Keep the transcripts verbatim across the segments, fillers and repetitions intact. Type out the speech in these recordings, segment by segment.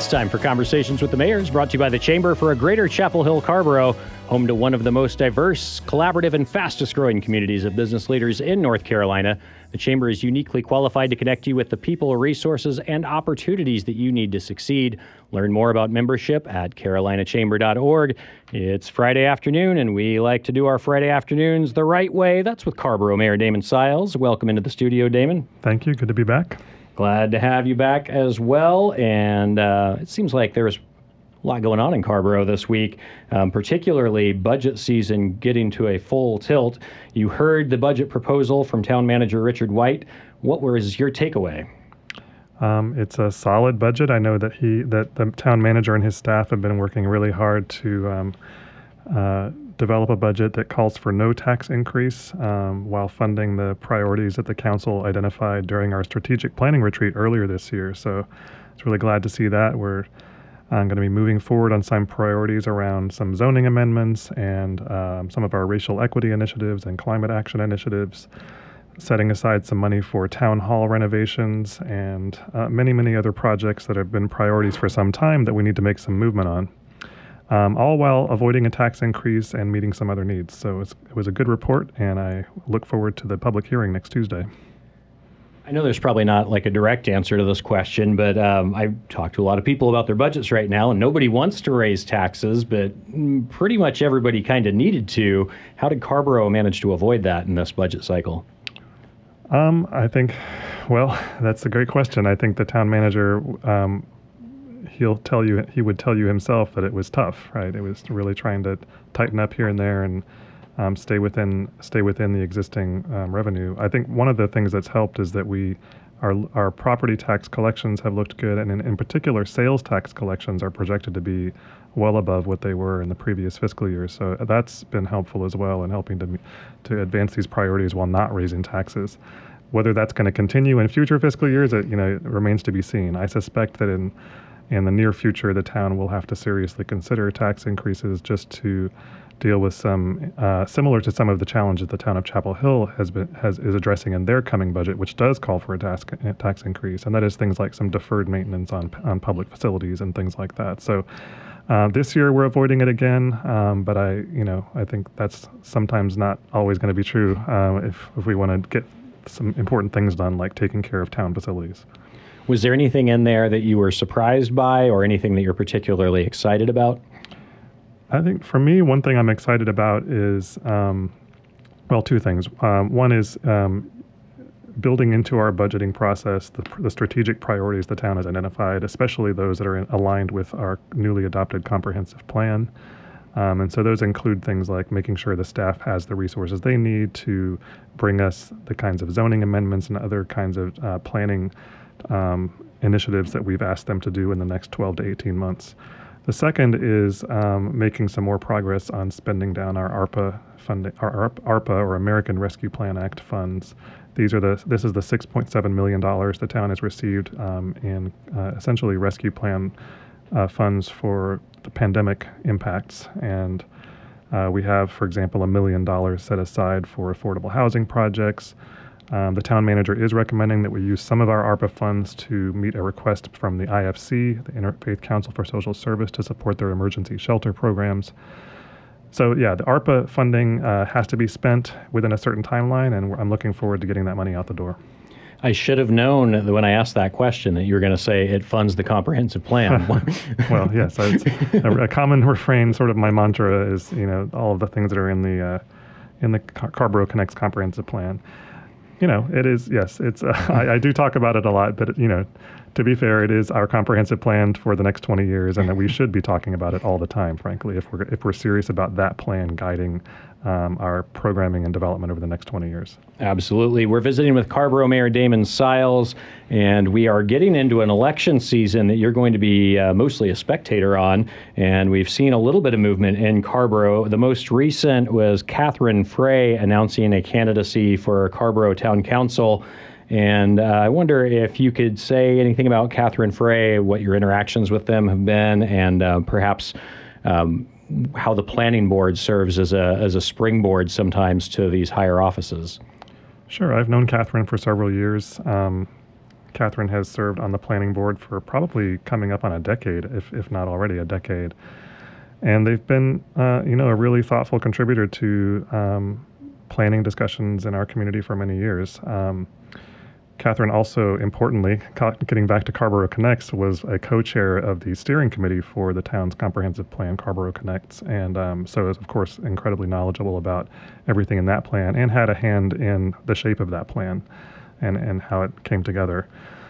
It's time for Conversations with the Mayors, brought to you by the Chamber for a Greater Chapel Hill Carrboro, home to one of the most diverse, collaborative, and fastest growing communities of business leaders in North Carolina. The Chamber is uniquely qualified to connect you with the people, resources, and opportunities that you need to succeed. Learn more about membership at carolina chamber dot org. It's Friday afternoon, and we like to do our Friday afternoons the right way. That's with Carrboro Mayor Damon Siles. Welcome into the studio, Damon. Thank you. Good to be back. Glad to have you back as well. And uh, it seems like there's a lot going on in Carrboro this week, um, particularly budget season getting to a full tilt. You heard the budget proposal from Town Manager Richard White. What was your takeaway? Um, it's a solid budget. I know that he, that the town manager and his staff have been working really hard to um, uh, develop a budget that calls for no tax increase um, while funding the priorities that the council identified during our strategic planning retreat earlier this year. So I was really glad to see that. We're I'm going to be moving forward on some priorities around some zoning amendments and um, some of our racial equity initiatives and climate action initiatives, setting aside some money for town hall renovations and uh, many, many other projects that have been priorities for some time that we need to make some movement on, um, all while avoiding a tax increase and meeting some other needs. So it's, it was a good report, and I look forward to the public hearing next Tuesday. I know there's probably not like a direct answer to this question, but um, I've talked to a lot of people about their budgets right now, and nobody wants to raise taxes, but pretty much everybody kind of needed to. How did Carrboro manage to avoid that in this budget cycle? Um, I think, well, that's a great question. I think the town manager, um, he'll tell you, he would tell you himself that it was tough, right? It was really trying to tighten up here and there and Um, stay within stay within the existing um, revenue. I think one of the things that's helped is that we our our property tax collections have looked good, and in, in particular, sales tax collections are projected to be well above what they were in the previous fiscal year. So that's been helpful as well in helping to to advance these priorities while not raising taxes. Whether that's going to continue in future fiscal years, it, you know, it remains to be seen. I suspect that in in the near future, the town will have to seriously consider tax increases just to deal with some uh, similar to some of the challenges the town of Chapel Hill has been has is addressing in their coming budget, which does call for a tax tax increase, and that is things like some deferred maintenance on on public facilities and things like that. So uh, this year we're avoiding it again, um, but I you know I think that's sometimes not always going to be true uh, if if we want to get some important things done, like taking care of town facilities. Was there anything in there that you were surprised by, or anything that you're particularly excited about? I think for me, one thing I'm excited about is, um, well, two things. Um, one is um, building into our budgeting process the, the strategic priorities the town has identified, especially those that are in, aligned with our newly adopted comprehensive plan. Um, and so those include things like making sure the staff has the resources they need to bring us the kinds of zoning amendments and other kinds of uh, planning um, initiatives that we've asked them to do in the next twelve to eighteen months. The second is um, making some more progress on spending down our ARPA funding, our ARPA or American Rescue Plan Act funds. These are the. This is the six point seven million dollars the town has received um, in uh, essentially rescue plan uh, funds for the pandemic impacts, and uh, we have, for example, a million dollars set aside for affordable housing projects. Um, the town manager is recommending that we use some of our ARPA funds to meet a request from the I F C, the Interfaith Council for Social Service, to support their emergency shelter programs. So yeah, the ARPA funding uh, has to be spent within a certain timeline, and I'm looking forward to getting that money out the door. I should have known that when I asked that question that you were going to say it funds the comprehensive plan. Well, yes, it's a, a common refrain, sort of my mantra is, you know, all of the things that are in the uh, in the Car- Carrboro Connects comprehensive plan. You know, it is, yes, it's, uh, I, I do talk about it a lot, but, you know, to be fair, it is our comprehensive plan for the next twenty years, and that we should be talking about it all the time, frankly, if we're if we're serious about that plan guiding um, our programming and development over the next twenty years. Absolutely. We're visiting with Carrboro Mayor Damon Siles, and we are getting into an election season that you're going to be uh, mostly a spectator on, and we've seen a little bit of movement in Carrboro. The most recent was Catherine Frey announcing a candidacy for Carrboro Town Council. And uh, I wonder if you could say anything about Catherine Frey, what your interactions with them have been, and uh, perhaps um, how the planning board serves as a as a springboard sometimes to these higher offices. Sure. I've known Catherine for several years. Um, Catherine has served on the planning board for probably coming up on a decade, if, if not already a decade. And they've been, uh, you know, a really thoughtful contributor to um, planning discussions in our community for many years. Um, Catherine also, importantly, getting back to Carrboro Connects, was a co-chair of the steering committee for the town's comprehensive plan, Carrboro Connects, and um, so is, of course, incredibly knowledgeable about everything in that plan and had a hand in the shape of that plan and, and how it came together.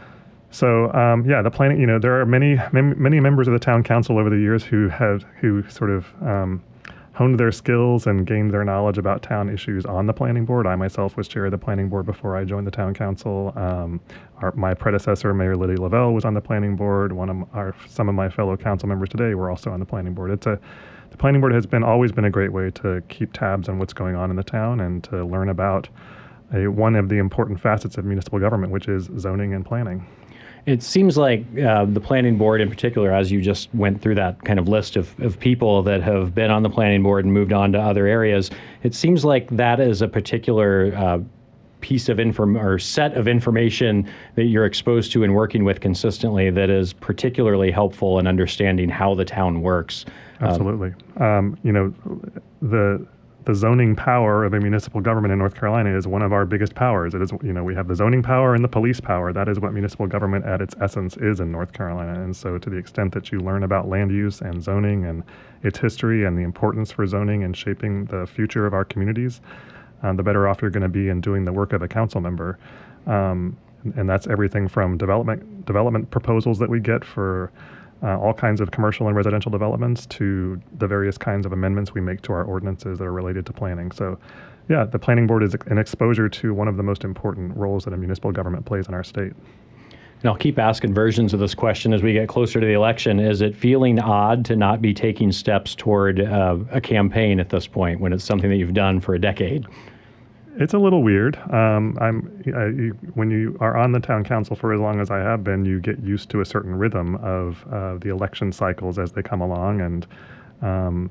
So um, yeah, the planning, you know, there are many, many, many members of the town council over the years who have, who sort of um, honed their skills and gained their knowledge about town issues on the planning board. I myself was chair of the planning board before I joined the town council. Um, our, my predecessor, Mayor Lydia Lavelle, was on the planning board. One of our, some of my fellow council members today were also on the planning board. It's a, the planning board has been always been a great way to keep tabs on what's going on in the town and to learn about a, one of the important facets of municipal government, which is zoning and planning. It seems like uh, the planning board in particular, as you just went through that kind of list of, of people that have been on the planning board and moved on to other areas, it seems like that is a particular uh, piece of inform or set of information that you're exposed to and working with consistently that is particularly helpful in understanding how the town works. Absolutely. Um, um, you know, the the zoning power of a municipal government in North Carolina is one of our biggest powers. It is, you know, we have the zoning power and the police power. That is what municipal government at its essence is in North Carolina. And so to the extent that you learn about land use and zoning and its history and the importance for zoning and shaping the future of our communities, um, the better off you're going to be in doing the work of a council member. Um, and that's everything from development development proposals that we get for Uh, all kinds of commercial and residential developments to the various kinds of amendments we make to our ordinances that are related to planning. So yeah, the planning board is an exposure to one of the most important roles that a municipal government plays in our state. And I'll keep asking versions of this question as we get closer to the election. Is it feeling odd to not be taking steps toward uh, a campaign at this point when it's something that you've done for a decade? It's a little weird. Um, I'm I, you, when you are on the town council for as long as I have been, you get used to a certain rhythm of uh, the election cycles as they come along, and um,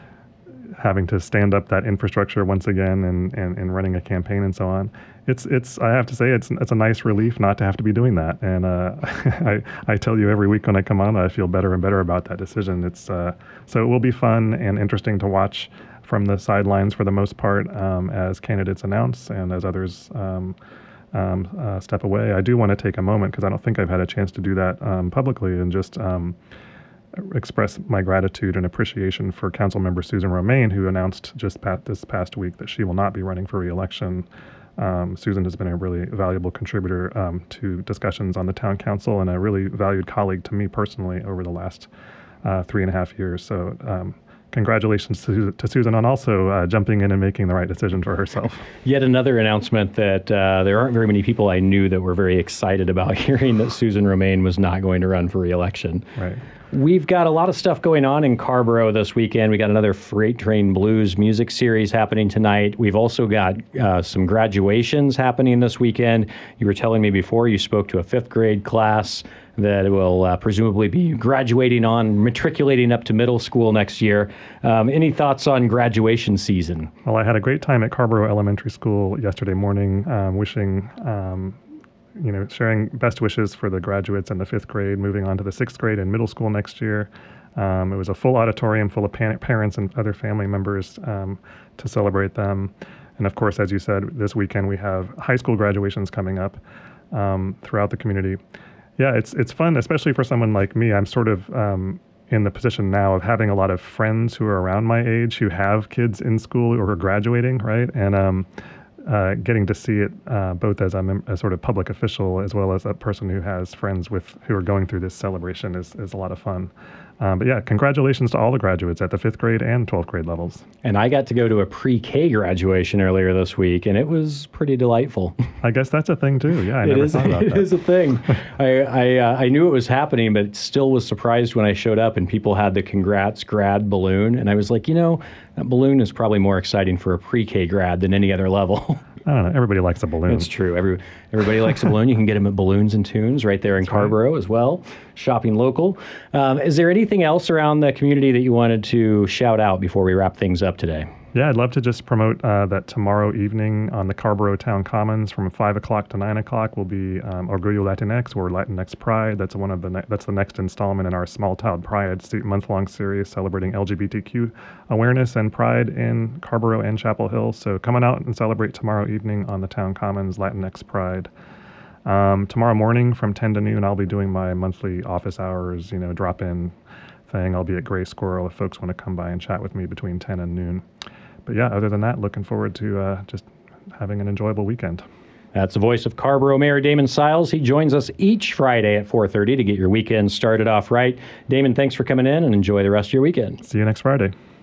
having to stand up that infrastructure once again, and, and, and running a campaign and so on. It's it's I have to say it's it's a nice relief not to have to be doing that. And uh, I I tell you every week when I come on, I feel better and better about that decision. It's uh, so it will be fun and interesting to watch from the sidelines for the most part um, as candidates announce and as others um, um, uh, step away. I do want to take a moment, because I don't think I've had a chance to do that um, publicly, and just um, express my gratitude and appreciation for Councilmember Susan Romaine, who announced just past, this past week that she will not be running for re-election. Um, Susan has been a really valuable contributor um, to discussions on the town council and a really valued colleague to me personally over the last uh, three and a half years. So um, congratulations to, to Susan on also uh, jumping in and making the right decision for herself. Yet another announcement that uh, there aren't very many people I knew that were very excited about hearing that Susan Romaine was not going to run for re-election. Right. We've got a lot of stuff going on in Carrboro this weekend. We got another Freight Train Blues music series happening tonight. We've also got uh, some graduations happening this weekend. You were telling me before you spoke to a fifth grade class that will uh, presumably be graduating on, matriculating up to middle school next year. Um, any thoughts on graduation season? Well, I had a great time at Carrboro Elementary School yesterday morning, um, wishing, um, you know, sharing best wishes for the graduates in the fifth grade, moving on to the sixth grade and middle school next year. Um, it was a full auditorium full of pa- parents and other family members um, to celebrate them. And of course, as you said, this weekend we have high school graduations coming up um, throughout the community. Yeah, it's it's fun, especially for someone like me. I'm sort of um, in the position now of having a lot of friends who are around my age who have kids in school or are graduating, right? And um, uh, getting to see it uh, both as I'm a sort of public official as well as a person who has friends with who are going through this celebration is, is a lot of fun. Um, but yeah, congratulations to all the graduates at the fifth grade and twelfth grade levels. And I got to go to a pre-K graduation earlier this week, and it was pretty delightful. I guess that's a thing too. Yeah, I it never is, thought about it that. It is a thing. I I, uh, I knew it was happening, but still was surprised when I showed up and people had the congrats grad balloon. And I was like, you know, that balloon is probably more exciting for a pre-K grad than any other level. I don't know. Everybody likes a balloon. It's true. Every, everybody likes a balloon. You can get them at Balloons and Tunes right there in That's right. Carrboro as well, shopping local. Um, is there anything else around the community that you wanted to shout out before we wrap things up today? Yeah, I'd love to just promote uh, that tomorrow evening on the Carrboro Town Commons from five o'clock to nine o'clock will be um, Orgullo Latinx or Latinx Pride. That's one of the ne- that's the next installment in our Small Town Pride month-long series celebrating L G B T Q awareness and pride in Carrboro and Chapel Hill. So come on out and celebrate tomorrow evening on the Town Commons Latinx Pride. Um, tomorrow morning from ten to noon, I'll be doing my monthly office hours, you know, drop-in thing. I'll be at Gray Squirrel if folks want to come by and chat with me between ten and noon. But yeah, other than that, looking forward to uh, just having an enjoyable weekend. That's the voice of Carrboro Mayor Damon Siles. He joins us each Friday at four thirty to get your weekend started off right. Damon, thanks for coming in and enjoy the rest of your weekend. See you next Friday.